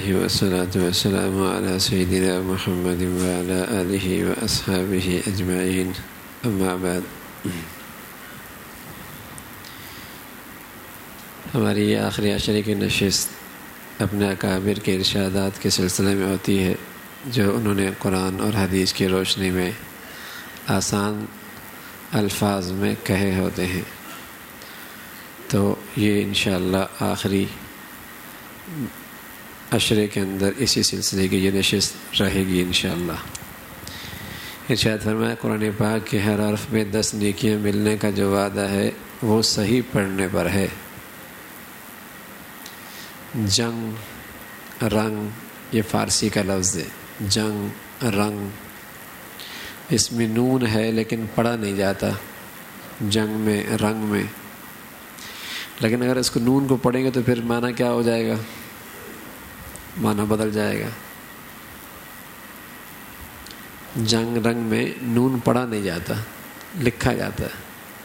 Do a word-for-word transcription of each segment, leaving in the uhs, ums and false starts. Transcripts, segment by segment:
والصلاة والسلام على سيدنا محمد وعلى آله وأصحابه أجمعين أما بعد. ہماری یہ آخری عشرے کی نشست اپنے اکابر کے ارشادات کے سلسلے میں ہوتی ہے جو انہوں نے قرآن اور حدیث کی روشنی میں آسان الفاظ میں کہے ہوتے ہیں. تو یہ انشاءاللہ آخری عشرے کے اندر اسی سلسلے کی یہ نشست رہے گی انشاءاللہ. ارشاد فرمایا قرآن پاک کے ہر حرف میں دس نیکیاں ملنے کا جو وعدہ ہے وہ صحیح پڑھنے پر ہے. جنگ رنگ یہ فارسی کا لفظ ہے. جنگ رنگ اس میں نون ہے لیکن پڑھا نہیں جاتا جنگ میں رنگ میں. لیکن اگر اس کو نون کو پڑھیں گے تو پھر معنی کیا ہو جائے گا؟ معنی بدل جائے گا. جنگ رنگ میں نون پڑھا نہیں جاتا لکھا جاتا ہے.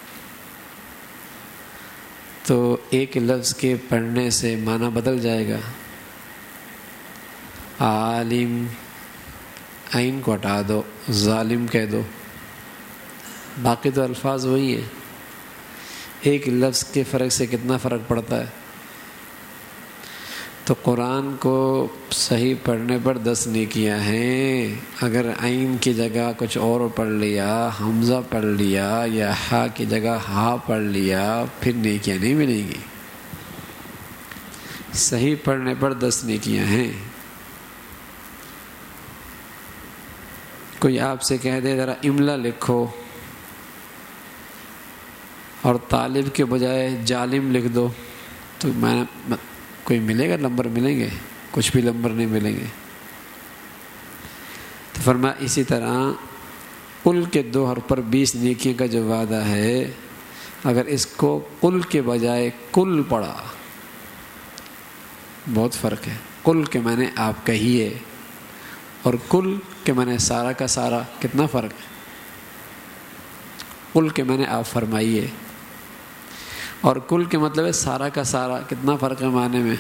تو ایک لفظ کے پڑھنے سے معنی بدل جائے گا. عالم عین کو ہٹا دو ظالم کہہ دو باقی تو الفاظ وہی ہیں. ایک لفظ کے فرق سے کتنا فرق پڑتا ہے. تو قرآن کو صحیح پڑھنے پر دس نیکیاں ہیں. اگر عین کی جگہ کچھ اور پڑھ لیا حمزہ پڑھ لیا یا ہا کی جگہ ہا پڑھ لیا پھر نیکیاں نہیں ملیں گی. صحیح پڑھنے پر دس نیکیاں ہیں. کوئی آپ سے کہہ دے ذرا املا لکھو اور طالب کے بجائے جالم لکھ دو تو میں کوئی ملے گا؟ نمبر ملیں گے؟ کچھ بھی نمبر نہیں ملیں گے. تو فرمایا اسی طرح قل کے دو حرف پر بیس نیکیوں کا جو وعدہ ہے اگر اس کو قل کے بجائے کل پڑھا بہت فرق ہے. قل کے معنی آپ کہیے اور کل کے معنی سارا کا سارا کتنا فرق ہے. قل کے معنی آپ فرمائیے اور کل کے مطلب ہے سارا کا سارا کتنا فرق ہے معنی میں.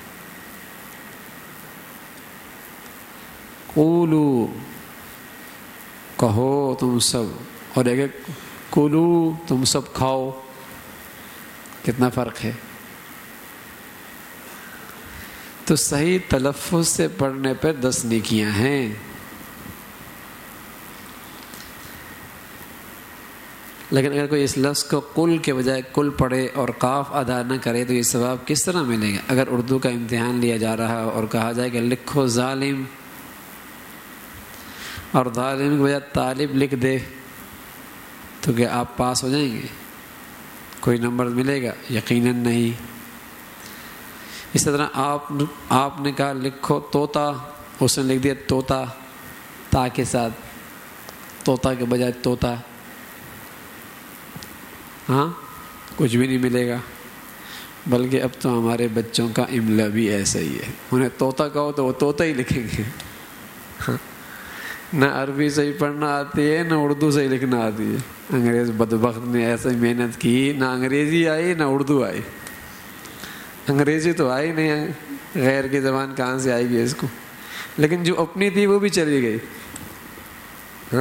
قولو کہو تم سب اور ایک کلو تم سب کھاؤ کتنا فرق ہے. تو صحیح تلفظ سے پڑھنے پر دس نیکیاں ہیں. لیکن اگر کوئی اس لفظ کو قل کے بجائے کل پڑھے اور قاف ادا نہ کرے تو یہ ثواب کس طرح ملے گا؟ اگر اردو کا امتحان لیا جا رہا ہے اور کہا جائے کہ لکھو ظالم اور ظالم کے بجائے طالب لکھ دے تو کیا آپ پاس ہو جائیں گے؟ کوئی نمبر ملے گا؟ یقیناً نہیں. اس طرح آپ آپ نے کہا لکھو طوطا اس نے لکھ دیا طوطا تا کے ساتھ طوطا کے بجائے طوطا. ہاں کچھ بھی نہیں ملے گا. بلکہ اب تو ہمارے بچوں کا املا بھی ایسا ہی ہے. انہیں طوطا کہو تو وہ طوطا ہی لکھیں گے. نہ عربی صحیح پڑھنا آتی ہے نہ اردو صحیح لکھنا آتی ہے. انگریز بدبخت نے ایسا محنت کی نہ انگریزی آئی نہ اردو آئی. انگریزی تو آئی نہیں ہے غیر کی زبان کہاں سے آئے گی اس کو. لیکن جو اپنی تھی وہ بھی چلی گئی. ہاں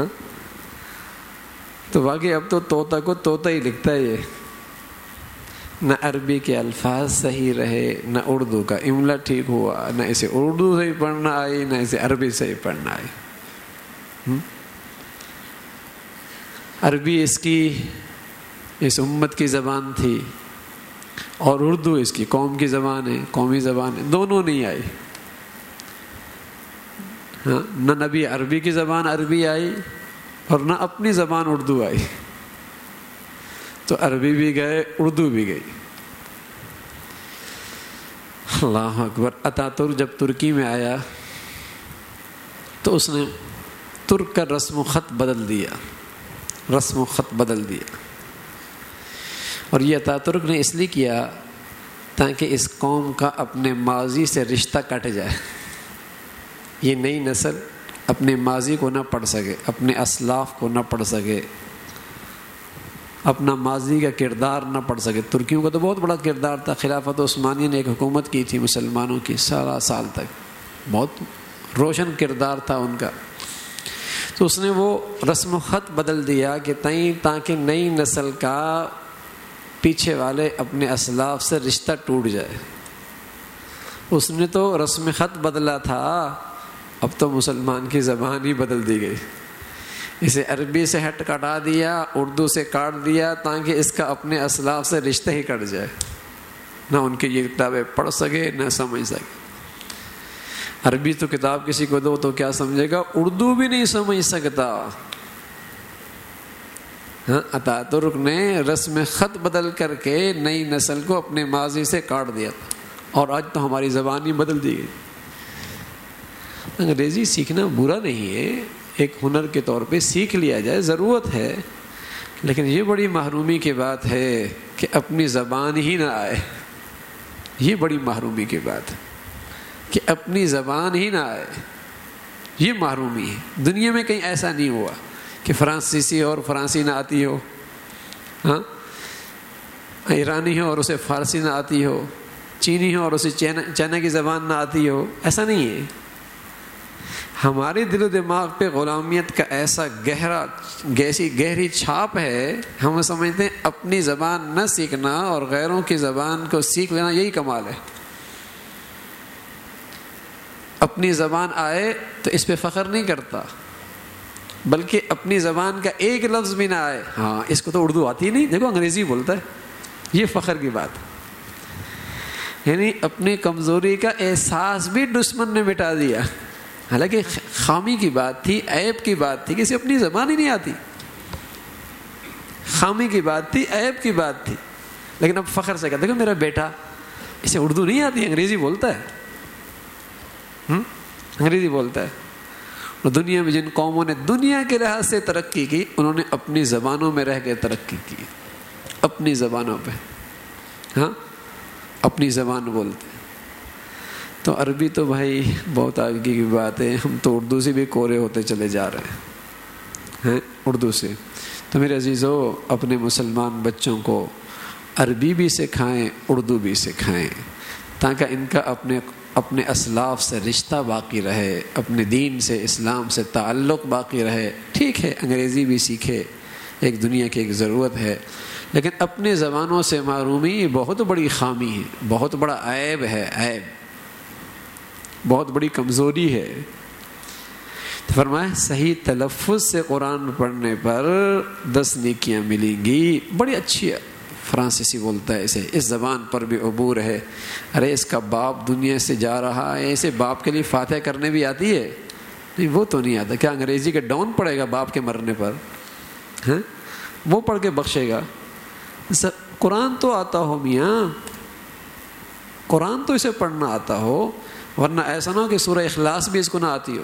تو باقی اب تو طوطا کو طوطا ہی لکھتا ہے. یہ نہ عربی کے الفاظ صحیح رہے نہ اردو کا املا ٹھیک ہوا. نہ اسے اردو صحیح پڑھنا آئی نہ اسے عربی صحیح پڑھنا آئی. عربی اس کی اس امت کی زبان تھی اور اردو اس کی قوم کی زبان ہے قومی زبان ہے. دونوں نہیں آئی. ہاں نہ نبی عربی کی زبان عربی آئی اور نہ اپنی زبان اردو آئی. تو عربی بھی گئے اردو بھی گئی. اللہ اکبر. اتاتورک جب ترکی میں آیا تو اس نے ترک کا رسم و خط بدل دیا. رسم و خط بدل دیا. اور یہ اتاتورک نے اس لیے کیا تاکہ اس قوم کا اپنے ماضی سے رشتہ کٹ جائے. یہ نئی نسل اپنے ماضی کو نہ پڑھ سکے اپنے اسلاف کو نہ پڑھ سکے اپنا ماضی کا کردار نہ پڑھ سکے. ترکیوں کا تو بہت بڑا کردار تھا. خلافت عثمانیہ نے ایک حکومت کی تھی مسلمانوں کی سارا سال تک. بہت روشن کردار تھا ان کا. تو اس نے وہ رسم و خط بدل دیا کہ تئیں تاکہ نئی نسل کا پیچھے والے اپنے اسلاف سے رشتہ ٹوٹ جائے. اس نے تو رسم خط بدلا تھا، اب تو مسلمان کی زبان ہی بدل دی گئی. اسے عربی سے ہٹ کٹا دیا، اردو سے کاٹ دیا تاکہ اس کا اپنے اسلاف سے رشتہ ہی کٹ جائے، نہ ان کی یہ کتابیں پڑھ سکے نہ سمجھ سکے. عربی تو کتاب کسی کو دو تو کیا سمجھے گا، اردو بھی نہیں سمجھ سکتا. ہاں، اتا ترک نے رسم خط بدل کر کے نئی نسل کو اپنے ماضی سے کاٹ دیا تھا، اور آج تو ہماری زبان ہی بدل دی گئی. انگریزی سیکھنا برا نہیں ہے، ایک ہنر کے طور پہ سیکھ لیا جائے، ضرورت ہے، لیکن یہ بڑی محرومی کی بات ہے کہ اپنی زبان ہی نہ آئے. یہ بڑی محرومی کی بات ہے کہ اپنی زبان ہی نہ آئے، یہ محرومی ہے. دنیا میں کہیں ایسا نہیں ہوا کہ فرانسیسی اور فرانسی نہ آتی ہو، ہاں، ایرانی ہو اور اسے فارسی نہ آتی ہو، چینی ہو اور اسے چائنا چائنا کی زبان نہ آتی ہو. ایسا نہیں ہے. ہمارے دل و دماغ پہ غلامیت کا ایسا گہرا گیسی گہری چھاپ ہے، ہم سمجھتے ہیں اپنی زبان نہ سیکھنا اور غیروں کی زبان کو سیکھ لینا یہی کمال ہے. اپنی زبان آئے تو اس پہ فخر نہیں کرتا، بلکہ اپنی زبان کا ایک لفظ بھی نہ آئے، ہاں اس کو تو اردو آتی نہیں، دیکھو انگریزی بولتا ہے، یہ فخر کی بات. یعنی اپنی کمزوری کا احساس بھی دشمن نے مٹا دیا. حالانکہ خامی کی بات تھی، عیب کی بات تھی، کسی اپنی زبان ہی نہیں آتی. خامی کی بات تھی، عیب کی بات تھی، لیکن اب فخر سے کہتے دیکھو میرا بیٹا اسے اردو نہیں آتی، انگریزی بولتا ہے. ہم انگریزی بولتا ہے. اور دنیا میں جن قوموں نے دنیا کے لحاظ سے ترقی کی، انہوں نے اپنی زبانوں میں رہ کے ترقی کی، اپنی زبانوں پہ، ہاں اپنی زبان بولتے. تو عربی تو بھائی بہت آگے کی بات ہے، ہم تو اردو سے بھی کورے ہوتے چلے جا رہے ہیں اردو سے. تو میرے عزیزو، اپنے مسلمان بچوں کو عربی بھی سکھائیں، اردو بھی سکھائیں، تاکہ ان کا اپنے اپنے اسلاف سے رشتہ باقی رہے، اپنے دین سے، اسلام سے تعلق باقی رہے. ٹھیک ہے انگریزی بھی سیکھے، ایک دنیا کی ایک ضرورت ہے، لیکن اپنے زبانوں سے محرومی بہت بڑی خامی ہے، بہت بڑا عیب ہے، عیب بہت بڑی کمزوری ہے. فرمایا صحیح تلفظ سے قرآن پڑھنے پر دس نیکیاں ملیں گی. بڑی اچھی ہے، فرانسیسی بولتا ہے اسے، اس زبان پر بھی عبور ہے. ارے اس کا باپ دنیا سے جا رہا ہے، اسے باپ کے لیے فاتح کرنے بھی آتی ہے؟ نہیں، وہ تو نہیں آتا. کیا انگریزی کا ڈاؤن پڑے گا باپ کے مرنے پر؟ ہاں وہ پڑھ کے بخشے گا؟ قرآن تو آتا ہو میاں، قرآن تو اسے پڑھنا آتا ہو، ورنہ ایسا نہ ہو کہ سورہ اخلاص بھی اس کو نہ آتی ہو.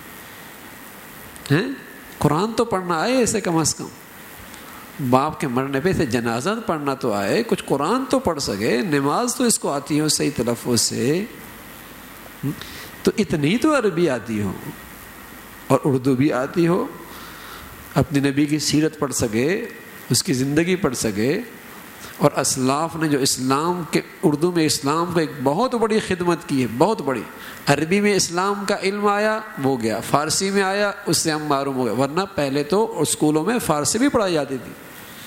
ہیں قرآن تو پڑھنا آئے اسے، کم از کم باپ کے مرنے پہ اسے جنازہ پڑھنا تو آئے، کچھ قرآن تو پڑھ سکے، نماز تو اس کو آتی ہو صحیح تلفظ سے. تو اتنی تو عربی آتی ہو اور اردو بھی آتی ہو، اپنی نبی کی سیرت پڑھ سکے، اس کی زندگی پڑھ سکے. اور اسلاف نے جو اسلام کے اردو میں اسلام کو ایک بہت بڑی خدمت کی ہے، بہت بڑی. عربی میں اسلام کا علم آیا وہ گیا، فارسی میں آیا اس سے ہم معروم ہو گئے. ورنہ پہلے تو اسکولوں میں فارسی بھی پڑھائی جاتی تھی،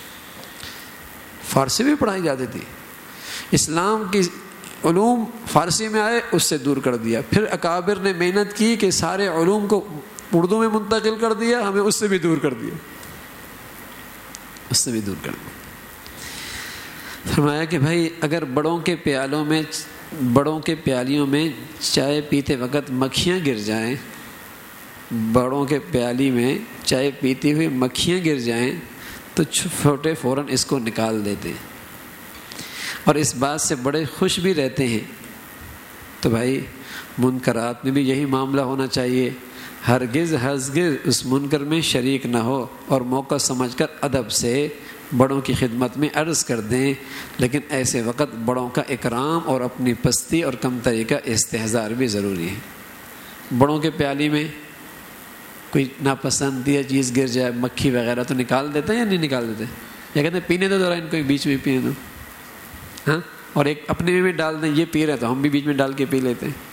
فارسی بھی پڑھائی جاتی تھی. اسلام کی علوم فارسی میں آئے، اس سے دور کر دیا. پھر اکابر نے محنت کی کہ سارے علوم کو اردو میں منتقل کر دیا، ہمیں اس سے بھی دور کر دیا، اس سے بھی دور کر دیا. فرمایا کہ بھائی اگر بڑوں کے پیالوں میں بڑوں کے پیالیوں میں چائے پیتے وقت مکھیاں گر جائیں، بڑوں کے پیالی میں چائے پیتی ہوئی مکھیاں گر جائیں تو چھوٹے فوراً اس کو نکال دیتے اور اس بات سے بڑے خوش بھی رہتے ہیں. تو بھائی منکرات میں بھی یہی معاملہ ہونا چاہیے. ہرگز ہرگز اس منکر میں شریک نہ ہو اور موقع سمجھ کر ادب سے بڑوں کی خدمت میں عرض کر دیں، لیکن ایسے وقت بڑوں کا اکرام اور اپنی پستی اور کمتری کا استحضار بھی ضروری ہے. بڑوں کے پیالی میں کوئی ناپسندیدہ چیز گر جائے، مکھی وغیرہ، تو نکال دیتے ہیں یا نہیں نکال دیتے؟ یا کہتے ہیں پینے دو ذرا ان کو، بیچ میں پینے دو، ہاں، اور ایک اپنے میں ڈال دیں، یہ پی رہے تو ہم بھی بیچ میں ڈال کے پی لیتے ہیں.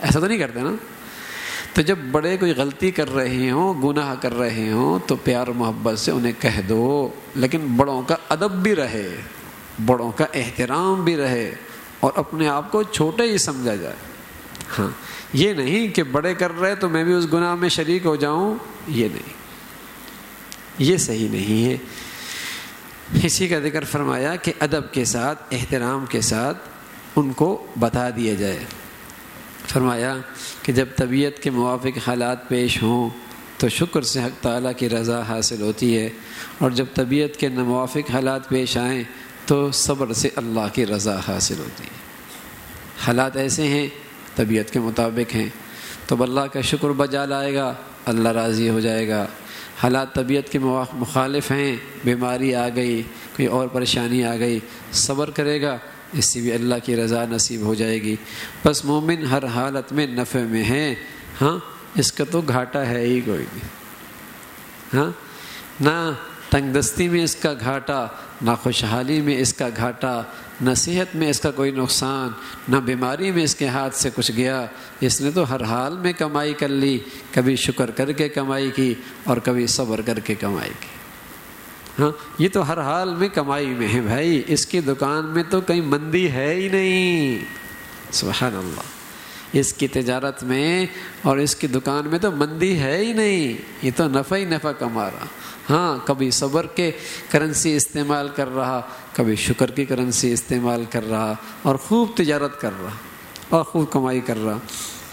ایسا تو نہیں کرتے نا. تو جب بڑے کوئی غلطی کر رہے ہوں، گناہ کر رہے ہوں، تو پیار محبت سے انہیں کہہ دو، لیکن بڑوں کا ادب بھی رہے، بڑوں کا احترام بھی رہے، اور اپنے آپ کو چھوٹے ہی سمجھا جائے. ہاں، یہ نہیں کہ بڑے کر رہے تو میں بھی اس گناہ میں شریک ہو جاؤں، یہ نہیں، یہ صحیح نہیں ہے. اسی کا ذکر فرمایا کہ ادب کے ساتھ، احترام کے ساتھ ان کو بتا دیا جائے. فرمایا کہ جب طبیعت کے موافق حالات پیش ہوں تو شکر سے حق تعالیٰ کی رضا حاصل ہوتی ہے، اور جب طبیعت کے ناموافق حالات پیش آئیں تو صبر سے اللہ کی رضا حاصل ہوتی ہے. حالات ایسے ہیں، طبیعت کے مطابق ہیں، تو اللہ کا شکر بجا لائے گا، اللہ راضی ہو جائے گا. حالات طبیعت کے مخالف ہیں، بیماری آ گئی، کوئی اور پریشانی آ گئی، صبر کرے گا، اس سے بھی اللہ کی رضا نصیب ہو جائے گی. بس مومن ہر حالت میں نفع میں ہے. ہاں، اس کا تو گھاٹا ہے ہی کوئی نہیں. ہاں، نہ تنگ دستی میں اس کا گھاٹا، نہ خوشحالی میں اس کا گھاٹا، نہ صحت میں اس کا کوئی نقصان، نہ بیماری میں اس کے ہاتھ سے کچھ گیا. اس نے تو ہر حال میں کمائی کر لی، کبھی شکر کر کے کمائی کی اور کبھی صبر کر کے کمائی کی. ہاں، یہ تو ہر حال میں کمائی میں ہے بھائی. اس کی دکان میں تو کہیں مندی ہے ہی نہیں. سبحان اللہ. اس کی تجارت میں اور اس کی دکان میں تو مندی ہے ہی نہیں، یہ تو نفع ہی نفع کما رہا. ہاں، کبھی صبر کے کرنسی استعمال کر رہا، کبھی شکر کی کرنسی استعمال کر رہا، اور خوب تجارت کر رہا اور خوب کمائی کر رہا.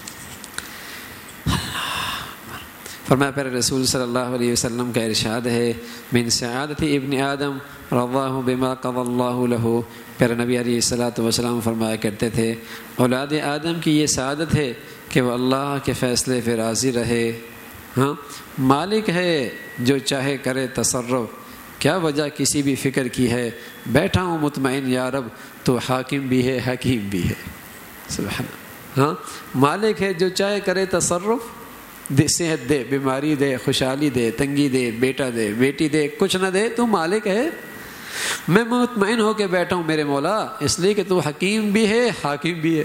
فرمایا پھر رسول صلی اللہ علیہ وسلم کا ارشاد ہے، من سعادت ابن آدم رضاہ بما قضى اللہ لہ. پھر نبی علیہ الصلوۃ والسلام فرمایا کرتے تھے، اولاد آدم کی یہ سعادت ہے کہ وہ اللہ کے فیصلے پہ راضی رہے. ہاں، مالک ہے جو چاہے کرے تصرف، کیا وجہ کسی بھی فکر کی ہے، بیٹھا ہوں مطمئن یا رب، تو حاکم بھی ہے حکیم بھی ہے. سبحان اللہ. ہاں، مالک ہے جو چاہے کرے تصرف، دے صحت دے، بیماری دے، خوشحالی دے، تنگی دے، بیٹا دے، بیٹی دے، کچھ نہ دے، تو مالک ہے. میں مطمئن ہو کے بیٹھا ہوں میرے مولا، اس لیے کہ تو حکیم بھی ہے حاکم بھی ہے.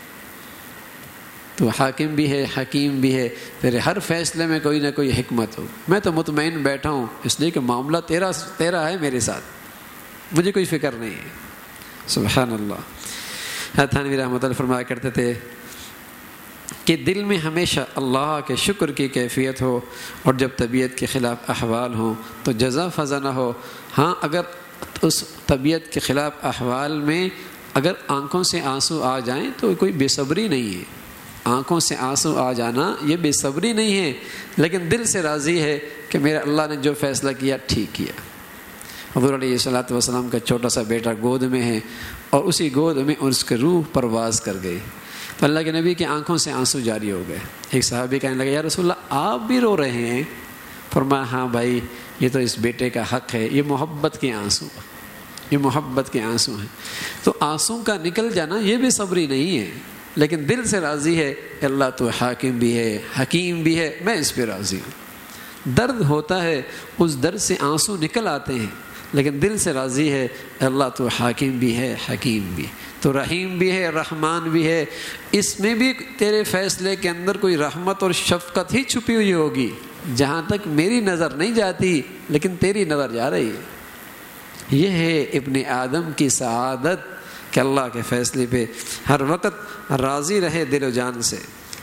تو حاکم بھی ہے حکیم بھی ہے، تیرے ہر فیصلے میں کوئی نہ کوئی حکمت ہو. میں تو مطمئن بیٹھا ہوں اس لیے کہ معاملہ تیرا تیرا ہے میرے ساتھ، مجھے کوئی فکر نہیں ہے. سبحان اللہ. تھانوی رحمۃ اللہ فرمایا کرتے تھے کہ دل میں ہمیشہ اللہ کے شکر کی کیفیت ہو، اور جب طبیعت کے خلاف احوال ہوں تو جزا فضا نہ ہو. ہاں، اگر اس طبیعت کے خلاف احوال میں اگر آنکھوں سے آنسو آ جائیں تو کوئی بے صبری نہیں ہے. آنکھوں سے آنسو آ جانا یہ بے صبری نہیں ہے، لیکن دل سے راضی ہے کہ میرا اللہ نے جو فیصلہ کیا ٹھیک کیا. حضور علیہ الصلوۃ والسلام کا چھوٹا سا بیٹا گود میں ہے، اور اسی گود میں اس کی روح پرواز کر گئی، تو اللہ کے نبی کی آنکھوں سے آنسو جاری ہو گئے. ایک صحابی کہنے لگا، یا رسول اللہ آپ بھی رو رہے ہیں؟ فرمایا، ہاں بھائی، یہ تو اس بیٹے کا حق ہے، یہ محبت کے آنسو یہ محبت کے آنسو ہیں. تو آنسو کا نکل جانا یہ بے صبری نہیں ہے، لیکن دل سے راضی ہے کہ اللہ تو حاکم بھی ہے حکیم بھی ہے، میں اس پہ راضی ہوں. درد ہوتا ہے، اس درد سے آنسو نکل آتے ہیں، لیکن دل سے راضی ہے اللہ تو حاکم بھی ہے حکیم بھی، تو رحیم بھی ہے رحمان بھی ہے. اس میں بھی تیرے فیصلے کے اندر کوئی رحمت اور شفقت ہی چھپی ہوئی ہوگی، جہاں تک میری نظر نہیں جاتی لیکن تیری نظر جا رہی ہے. یہ ہے ابن آدم کی سعادت کہ اللہ کے فیصلے پہ ہر وقت راضی رہے دل و جان سے.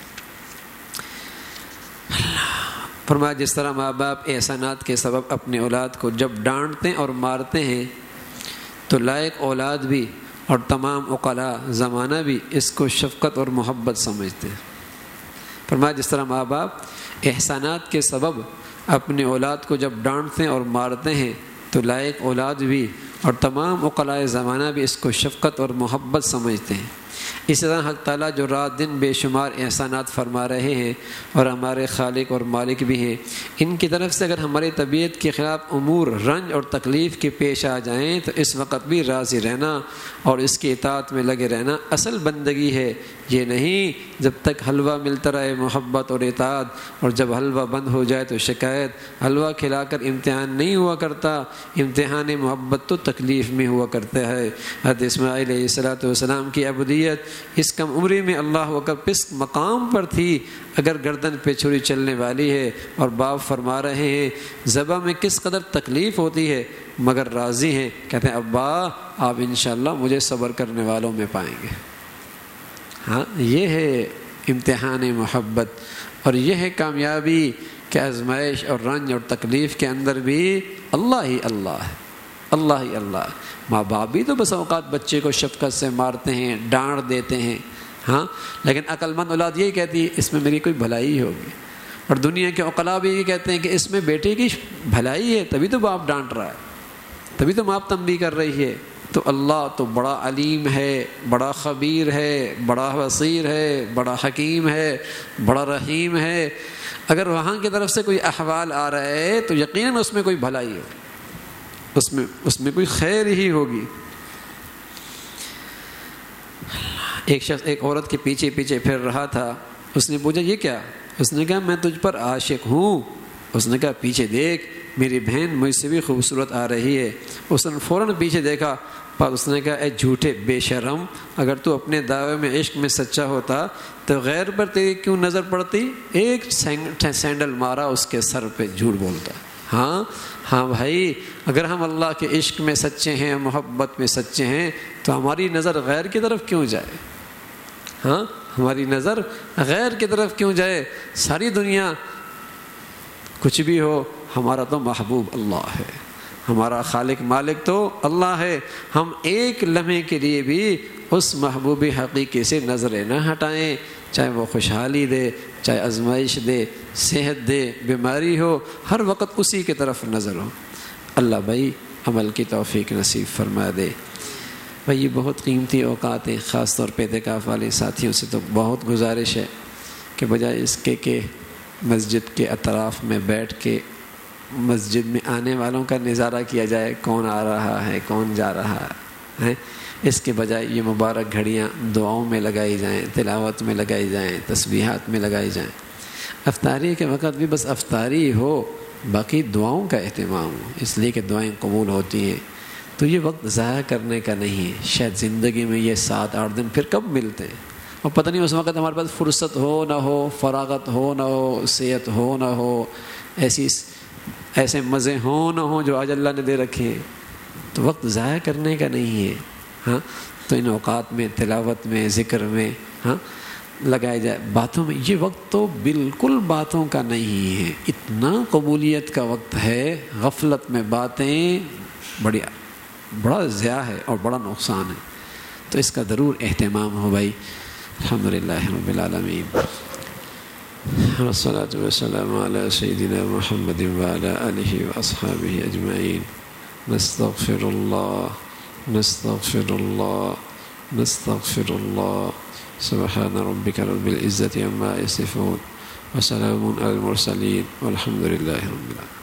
فرمایا جس طرح ماں باپ احسانات کے سبب اپنے اولاد کو جب ڈانٹتے اور مارتے ہیں تو لائق اولاد بھی اور تمام عقلاء زمانہ بھی اس کو شفقت اور محبت سمجھتے ہیں. فرمایا جس طرح ماں باپ احسانات کے سبب اپنے اولاد کو جب ڈانٹتے اور مارتے ہیں تو لائق اولاد بھی اور تمام عقلاء زمانہ بھی اس کو شفقت اور محبت سمجھتے ہیں. اسی طرح حق تعالیٰ جو رات دن بے شمار احسانات فرما رہے ہیں اور ہمارے خالق اور مالک بھی ہیں، ان کی طرف سے اگر ہماری طبیعت کے خلاف امور رنج اور تکلیف کے پیش آ جائیں تو اس وقت بھی راضی رہنا اور اس کی اطاعت میں لگے رہنا اصل بندگی ہے. یہ نہیں جب تک حلوہ ملتا رہے محبت اور اطاعت، اور جب حلوہ بند ہو جائے تو شکایت. حلوہ کھلا کر امتحان نہیں ہوا کرتا، امتحان محبت تو تکلیف میں ہوا کرتا ہے. حضرت اسماعیل علیہ الصلوۃ والسلام کی عبودیت جمعیت اس کم عمری میں اللہ اکبر کس مقام پر تھی اگر گردن پہ چھری چلنے والی ہے، اور باپ فرما رہے ہیں ذبح میں کس قدر تکلیف ہوتی ہے مگر راضی ہیں، کہتے ہیں ابا آپ انشاءاللہ مجھے صبر کرنے والوں میں پائیں گے۔ ہاں یہ ہے امتحان محبت، اور یہ ہے کامیابی کہ آزمائش اور رنج اور تکلیف کے اندر بھی اللہ ہی اللہ ہے، اللہ ہی اللہ۔ ماں باپ بھی تو بس اوقات بچے کو شفقت سے مارتے ہیں، ڈانٹ دیتے ہیں، ہاں، لیکن عقل مند اولاد یہی کہتی ہے اس میں میری کوئی بھلائی ہوگی، اور دنیا کے عقلاء بھی یہ کہتے ہیں کہ اس میں بیٹے کی بھلائی ہے تبھی تو باپ ڈانٹ رہا ہے، تبھی تو ماں تنبیہ کر رہی ہے۔ تو اللہ تو بڑا علیم ہے، بڑا خبیر ہے، بڑا بصیر ہے، بڑا حکیم ہے، بڑا رحیم ہے۔ اگر وہاں کی طرف سے کوئی احوال آ رہا ہے تو یقیناً اس میں کوئی بھلائی ہے، اس میں اس میں کوئی خیر ہی ہوگی۔ ایک شخص ایک عورت کے پیچھے پیچھے پھر رہا تھا، اس نے پوچھا یہ کیا؟ اس نے کہا میں تجھ پر عاشق ہوں۔ اس نے کہا پیچھے دیکھ میری بہن مجھ سے بھی خوبصورت آ رہی ہے۔ اس نے فوراً پیچھے دیکھا، پر اس نے کہا اے جھوٹے بے شرم، اگر تو اپنے دعوے میں عشق میں سچا ہوتا تو غیر پر تیری کیوں نظر پڑتی؟ ایک سینڈل مارا اس کے سر پہ، جھوٹ بولتا۔ ہاں ہاں بھائی، اگر ہم اللہ کے عشق میں سچے ہیں، محبت میں سچے ہیں، تو ہماری نظر غیر کی طرف کیوں جائے؟ ہاں ہماری نظر غیر کی طرف کیوں جائے؟ ساری دنیا کچھ بھی ہو، ہمارا تو محبوب اللہ ہے، ہمارا خالق مالک تو اللہ ہے۔ ہم ایک لمحے کے لیے بھی اس محبوب حقیقی سے نظریں نہ ہٹائیں، چاہے وہ خوشحالی دے، چاہے آزمائش دے، صحت دے، بیماری ہو، ہر وقت اسی کی طرف نظر ہو۔ اللہ بھائی عمل کی توفیق نصیب فرما دے۔ بھائی یہ بہت قیمتی اوقات ہیں، خاص طور پہ اعتکاف والے ساتھیوں سے تو بہت گزارش ہے کہ بجائے اس کے کہ مسجد کے اطراف میں بیٹھ کے مسجد میں آنے والوں کا نظارہ کیا جائے، کون آ رہا ہے، کون جا رہا ہے، اس کے بجائے یہ مبارک گھڑیاں دعاؤں میں لگائی جائیں، تلاوت میں لگائی جائیں، تسبیحات میں لگائی جائیں۔ افطاری کے وقت بھی بس افطاری ہو، باقی دعاؤں کا اہتمام ہو، اس لیے کہ دعائیں قبول ہوتی ہیں۔ تو یہ وقت ضائع کرنے کا نہیں ہے۔ شاید زندگی میں یہ سات آٹھ دن پھر کب ملتے ہیں، اور پتہ نہیں اس وقت ہمارے پاس فرصت ہو نہ ہو، فراغت ہو نہ ہو، صحت ہو نہ ہو، ایسی ایسے مزے ہوں نہ ہوں جو آج اللہ نے دے رکھے ہیں۔ تو وقت ضائع کرنے کا نہیں ہے، ہاں، تو ان اوقات میں تلاوت میں، ذکر میں ہاں لگائے جائے، باتوں میں۔ یہ وقت تو بالکل باتوں کا نہیں ہے، اتنا قبولیت کا وقت ہے، غفلت میں باتیں بڑی بڑا ضیاع ہے اور بڑا نقصان ہے، تو اس کا ضرور اہتمام ہو بھائی۔ الحمدللہ رب العالمین، والصلاة والسلام على سيدنا محمد وعلى آله وأصحابه أجمعين۔ نستغفر الله نستغفر الله نستغفر الله سبحان ربك رب العزة عما يصفون وسلام على المرسلين والحمد لله رب العالمين۔